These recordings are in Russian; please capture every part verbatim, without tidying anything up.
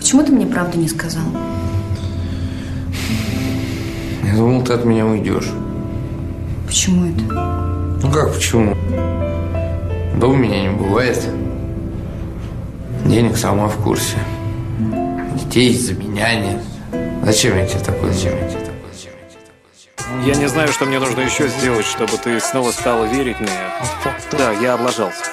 Почему ты мне правду не сказал? Я думал, ты от меня уйдешь. Почему это? Ну как почему? Дома меня не бывает. Денег сама в курсе. Детей из-за меня нет. Зачем я тебе такой? Зачем я тебе такой? Зачем я тебе такой? Зачем? Я не знаю, что мне нужно еще сделать, чтобы ты снова стала верить мне. Да, я облажался.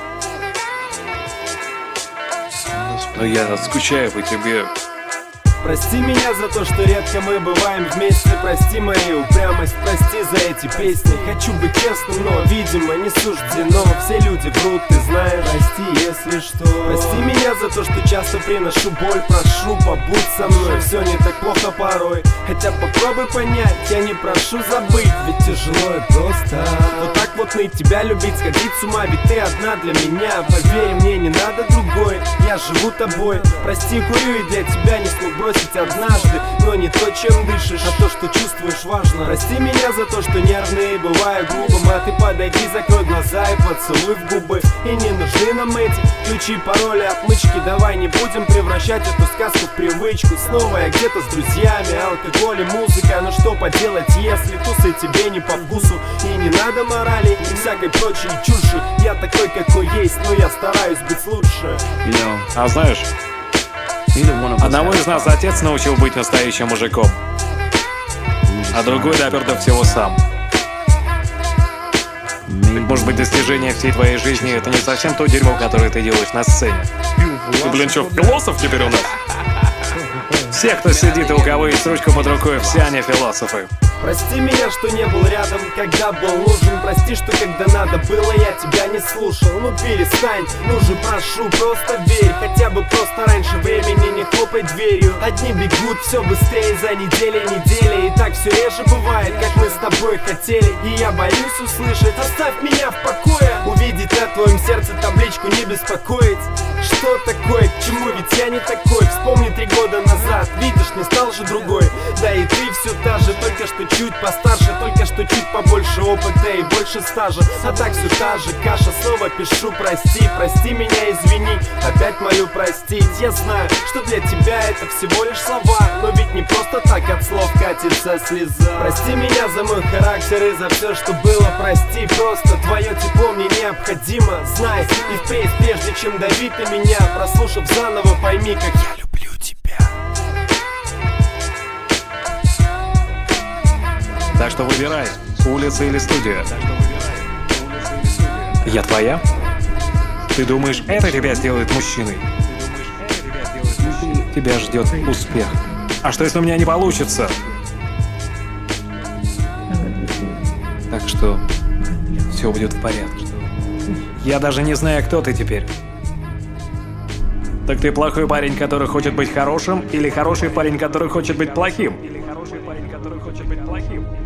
Но я скучаю по тебе. Прости меня за то, что редко мы бываем вместе. Прости мою упрямость, прости за эти песни. Хочу быть честным, но, видимо, не суждено. Все люди врут, ты знаешь. Прости, если что. Прости меня за то, что часто приношу боль. Прошу, побудь со мной, все не так плохо порой. Хотя попробуй понять, я не прошу забыть. Ведь тяжело и просто вот так вот ныть, тебя любить, сходить с ума. Ведь ты одна для меня, поверь мне, не надо другой. Я живу тобой. Прости, курю и для тебя не смог бросить однажды, но не то, чем дышишь, а то, что чувствуешь, важно. Прости меня за то, что нервный, бываю грубым. А ты подойди, закрой глаза и поцелуй в губы. И не нужны нам эти ключи, пароли, отмычки. Давай не будем превращать эту сказку в привычку. Снова я где-то с друзьями, алкоголь и музыка. Но что поделать, если тусы тебе не по вкусу? И не надо морали и всякой прочей чуши. Я такой, какой есть, но я стараюсь быть лучше. А знаешь, одного из нас отец научил быть настоящим мужиком, а другой допер до всего сам. Ведь, может быть, достижение всей твоей жизни — это не совсем то дерьмо, которое ты делаешь на сцене. Ты, блин, чё, философ теперь у нас? Все, кто сидит и у кого есть ручка под рукой, все они философы. Прости меня, что не был рядом, когда был нужен. Прости, что когда надо было, я тебя не слушал. Ну перестань, ну же прошу, просто верь. Хотя бы просто раньше времени не хлопай дверью. Одни бегут все быстрее за недели недели. И так все реже бывает, как мы с тобой хотели. И я боюсь услышать: оставь меня в покое. Увидеть на твоем сердце табличку «Не беспокоить». Что такое, к чему, ведь я не такой. Вспомни три года назад, видишь, не стал же другой. Да и ты все та же, только что чуть постарше, только что чуть побольше опыта и больше стажа. А так все та же каша, снова пишу: прости, прости меня, извини, опять молю простить. Я знаю, что для тебя это всего лишь слова, но ведь не просто так от слов катится слеза. Прости меня за мой характер и за все, что было, прости. Просто твое тепло мне необходимо, знай. И впредь, прежде чем давить на меня, прослушав заново, пойми, как я люблю тебя. Так что выбирай, улица или студия. Я твоя? Ты думаешь, это тебя сделает мужчиной? Тебя ждет успех. А что, если у меня не получится? Так что все будет в порядке. Я даже не знаю, кто ты теперь. Так ты плохой парень, который хочет быть хорошим, или хороший парень, который хочет быть плохим? Или хороший парень, который хочет быть плохим?